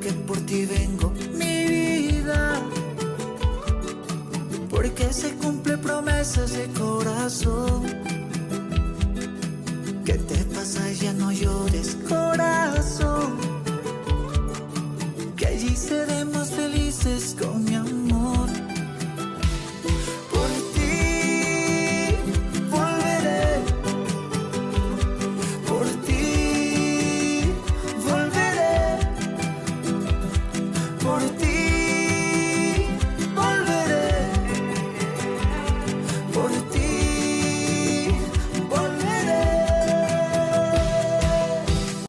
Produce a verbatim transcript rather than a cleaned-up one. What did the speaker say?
porque por ti vengo, mi vida. Porque se cumple promesas de corazón. ¿Qué te pasa? Ya no llores, corazón. Que allí seremos felices con mi amor. Por ti volveré, por ti volveré, por ti.